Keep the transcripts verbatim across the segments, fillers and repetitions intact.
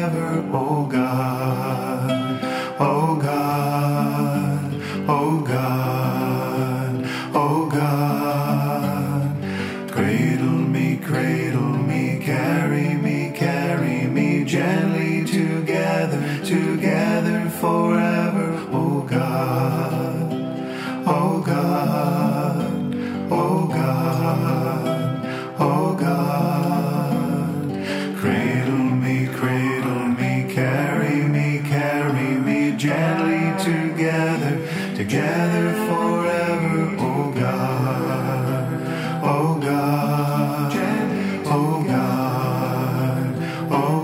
forever, oh God, oh God, oh God, oh God. Cradle me, cradle me, carry me, carry me gently together, together forever, oh God, oh God, oh God, oh God. Cradle me, cradle me, carry me, carry me gently together, together forever, oh God, oh God, oh God, oh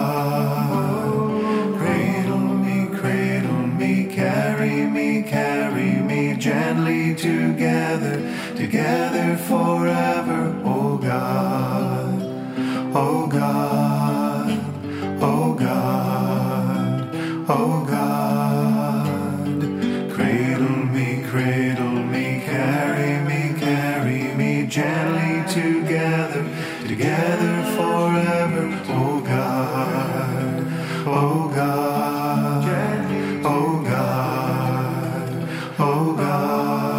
God. Cradle me, cradle me, carry me, carry me gently together, together forever, oh God, oh God, oh God, oh God. Cradle me, cradle me, carry me, carry me gently together, together forever, oh God, oh God, oh God, oh God.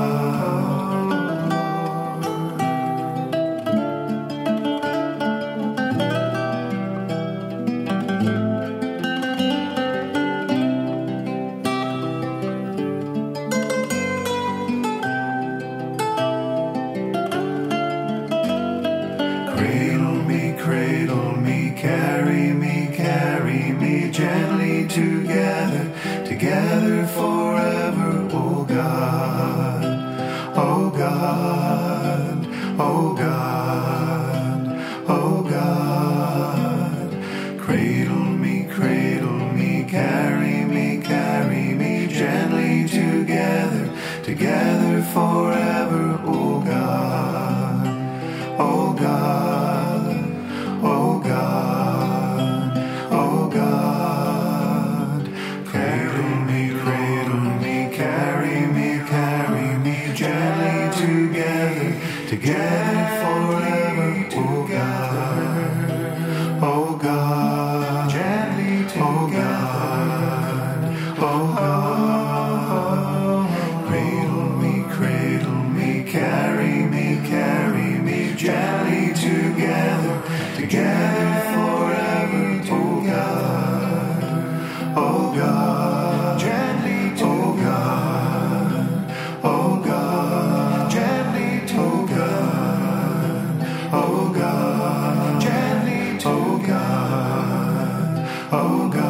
Cradle me, cradle me, carry me, carry me gently together, together forever, oh God, oh God, oh God, oh God. Cradle me, cradle me, carry me, carry me gently together, together forever, oh God, oh God, oh God, oh God. Cradle me, cradle me, carry me, carry me gently together, together forever, oh God, oh God, gently together, oh God. Cradle me, cradle me, carry me, carry me gently together, together forever, oh God, oh God, gently, oh God, oh God, gently, oh God, oh God, gently, oh God, oh God.